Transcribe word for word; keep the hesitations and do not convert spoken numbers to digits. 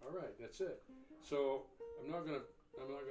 All right, that's it. So I'm not gonna I'm not gonna